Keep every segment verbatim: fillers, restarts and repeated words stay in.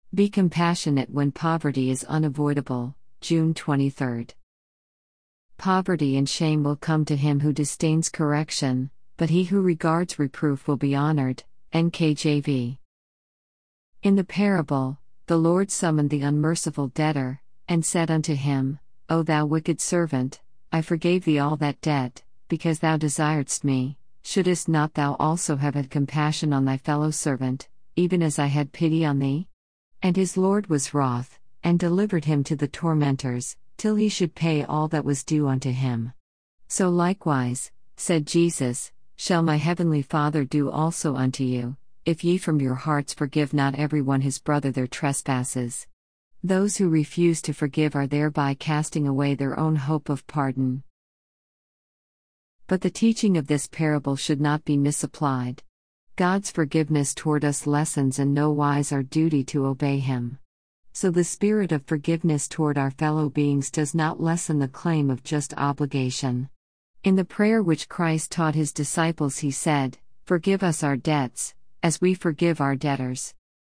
Be compassionate when poverty is unavoidable. June twenty-third. Poverty and shame will come to him who disdains correction, but he who regards reproof will be honored. N K J V. In the parable, the Lord summoned the unmerciful debtor, and said unto him, O thou wicked servant, I forgave thee all that debt, because thou desiredst me. Shouldest not thou also have had compassion on thy fellow servant, even as I had pity on thee? And his Lord was wroth, and delivered him to the tormentors, till he should pay all that was due unto him. So likewise, said Jesus, shall my heavenly Father do also unto you, if ye from your hearts forgive not every one his brother their trespasses. Those who refuse to forgive are thereby casting away their own hope of pardon. But the teaching of this parable should not be misapplied. God's forgiveness toward us lessens in no wise our duty to obey Him. So the spirit of forgiveness toward our fellow beings does not lessen the claim of just obligation. In the prayer which Christ taught His disciples He said, Forgive us our debts, as we forgive our debtors.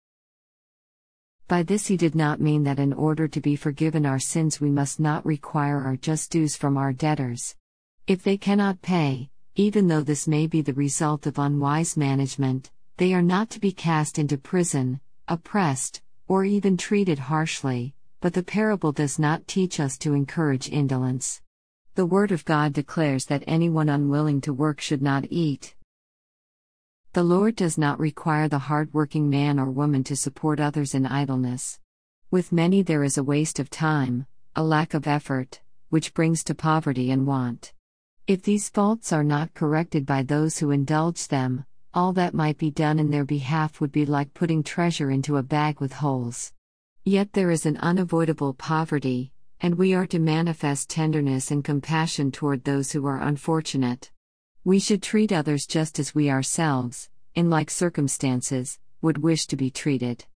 By this He did not mean that in order to be forgiven our sins we must not require our just dues from our debtors. If they cannot pay, even though this may be the result of unwise management, they are not to be cast into prison, oppressed, or even treated harshly, but the parable does not teach us to encourage indolence. The Word of God declares that anyone unwilling to work should not eat. The Lord does not require the hard-working man or woman to support others in idleness. With many there is a waste of time, a lack of effort, which brings to poverty and want. If these faults are not corrected by those who indulge them, all that might be done in their behalf would be like putting treasure into a bag with holes. Yet there is an unavoidable poverty, and we are to manifest tenderness and compassion toward those who are unfortunate. We should treat others just as we ourselves, in like circumstances, would wish to be treated.